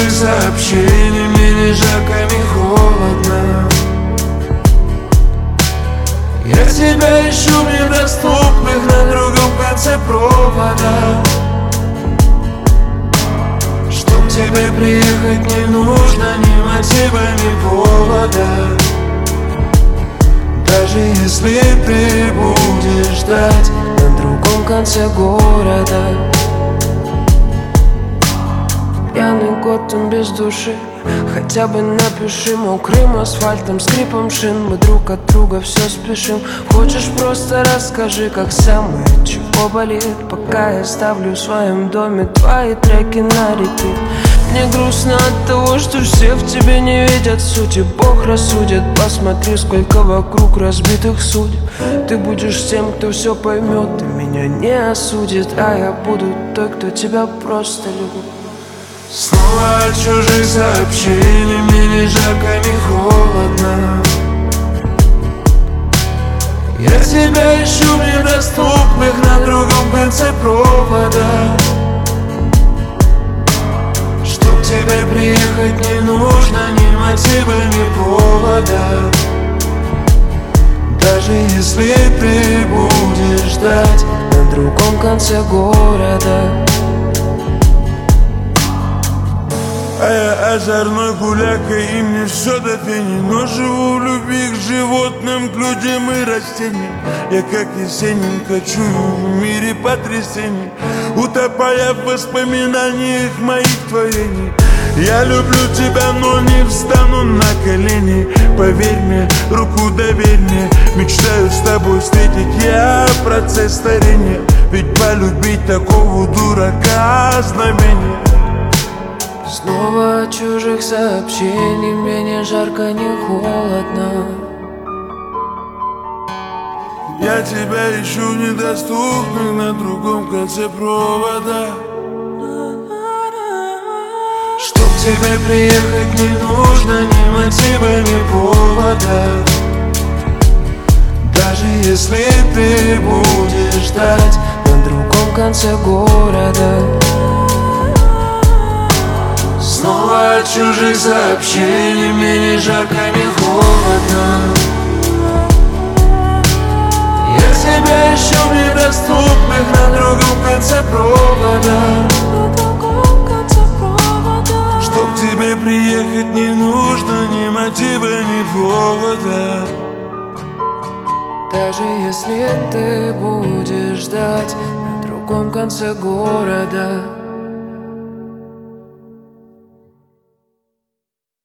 чужих сообщений, мне ни жарко, ни холодно. Я тебя ищу в недоступных на другом конце провода. Чтоб тебе приехать не нужно ни мотива, ни повода. Даже если ты будешь ждать на другом конце города. Пьяный год, он без души. Хотя бы напиши мокрым асфальтом, скрипом шин. Мы друг от друга все спешим. Хочешь, просто расскажи, как самое, чего болит. Пока я ставлю в своем доме твои треки на репит. Мне грустно от того, что все в тебе не видят сути. Бог рассудит, посмотри, сколько вокруг разбитых судеб. Ты будешь тем, кто все поймет и меня не осудит. А я буду той, кто тебя просто любит. Снова от чужих сообщений, мне ни жарко, ни холодно. Я тебя ищу в недоступных на другом конце провода. Чтоб тебе приехать не нужно ни мотива, ни повода. Даже если ты будешь ждать на другом конце города. А я озорной гуляка, и мне все до фени. Но живу в любви к животным, к людям и растениям. Я как Есенин кочую в мире потрясений, утопая в воспоминаниях моих творений. Я люблю тебя, но не встану на колени. Поверь мне, руку доверь мне. Мечтаю с тобой встретить я процесс старения. Ведь полюбить такого дурака знамение. Снова от чужих сообщений, мне не жарко, не холодно. Я тебя ищу в недоступных на другом конце провода. Чтоб тебе приехать не нужно ни мотива, ни повода. Даже если ты будешь ждать на другом конце города. Снова от чужих сообщений, мне ни жарко, ни холодно. Я тебя ищу в недоступных на другом конце провода. Чтоб тебе приехать не нужно ни мотива, ни повода. Даже если ты будешь ждать на другом конце города.